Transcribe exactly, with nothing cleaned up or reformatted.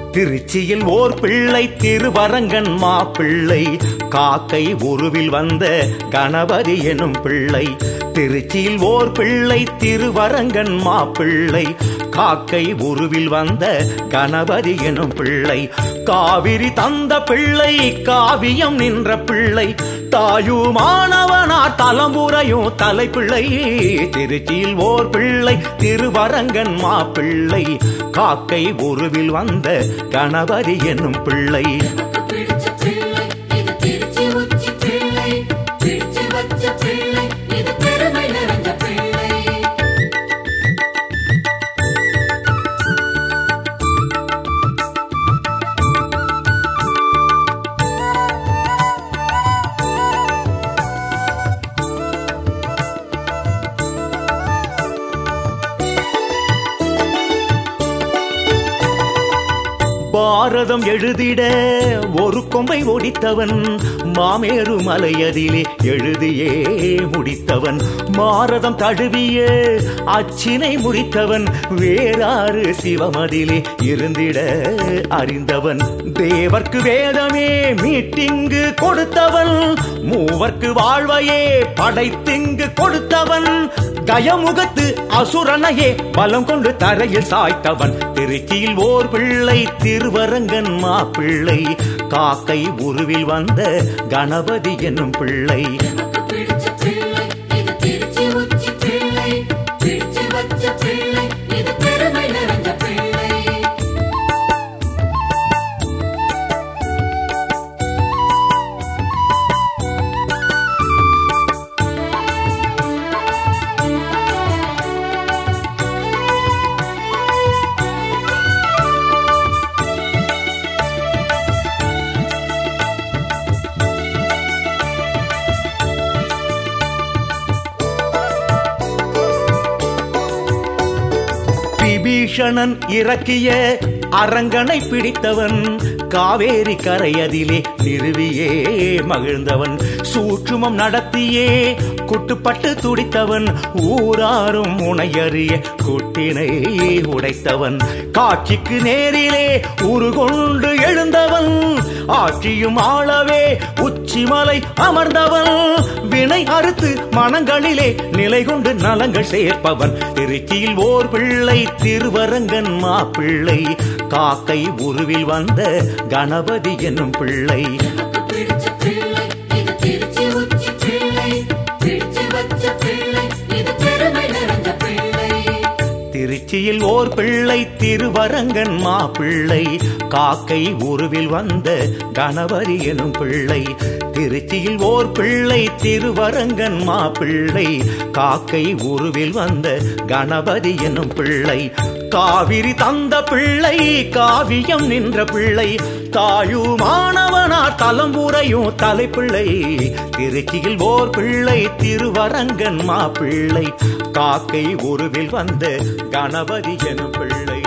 திருச்சியில் ஓர் பிள்ளை திருவரங்கன் மாப்பிள்ளை காக்கை உருவில் வந்த கணபதி எனும் பிள்ளை. திருச்சியில் ஓர் பிள்ளை திருவரங்கன் மாப்பிள்ளை காக்கை உருவில் வந்த கணபதி எனும் பிள்ளை. காவிரி தந்த பிள்ளை காவியம் நின்ற பிள்ளை தாயுமானவனார் தலம்புரையும் தலைப்பிள்ளை. திருச்சியில் ஓர் பிள்ளை திருவரங்கன் மாப்பிள்ளை காக்கை உருவில் வந்த கணபதி என்னும் பிள்ளை. பாரதம் எழுதிட ஒரு கொம்பை ஒடித்தவன் மாமேரு மலையதிலே எழுதியே முடித்தவன். மாரதம் தழுவிய அச்சினை முறித்தவன் வேறாறு சிவமதிலே இருந்திட அறிந்தவன். தேவர்க்கு வேதமே மீட்டிங்கு கொடுத்தவன் மூவர்க்கு வாழ்வையே படைத்திங்கு கொடுத்தவன். கயமுகத்து அசுரனையே பலம் கொண்டு தரையில் சாய்த்தவன். திருச்சியில் ஓர் பிள்ளை திருவரங்கன் மாப்பிள்ளை காக்கை உருவில் வந்த கணபதி என்னும் பிள்ளை. விபீஷணன் இறக்கிய அரங்கனை பிடித்தவன் காவேரி கரையதிலே நிறுவியே மகிழ்ந்தவன். சூற்றுமம் நடத்தியே குட்டுப்பட்டு துடித்தவன் ஊராரும் உனையறிய குட்டினை உடைத்தவன். காட்சிக்கு நேரிலே உருகொண்டு எழுந்தவன் ஆட்சியும் ஆளவே உச்சிமலை அமர்ந்தவன். வினை அறுத்து மனங்களிலே நிலை கொண்டு நலங்கள் சேர்ப்பவன். திருச்சியில் ஓர் பிள்ளை திருவரங்கன் மாப்பிள்ளை காக்கை உருவில் வந்த கணபதி என்னும் பிள்ளை. திருச்சியில் ஓர் பிள்ளை திருவரங்கன் மாப்பிள்ளை காக்கை உருவில் வந்த கணபதி எனும் பிள்ளை. திருச்சியில் ஓர் பிள்ளை திருவரங்கன் மாப்பிள்ளை காக்கை உருவில் வந்த கணபதி எனும் பிள்ளை. காவிரி தந்த பிள்ளை காவியம் நின்ற பிள்ளை தாயுமானவனார் தலம்புரையும் தலைப்பிள்ளை. திருச்சியில் ஓர் பிள்ளை திருவரங்கன் மாப்பிள்ளை காக்கை உருவில் வந்த கணபதி எனும் பிள்ளை.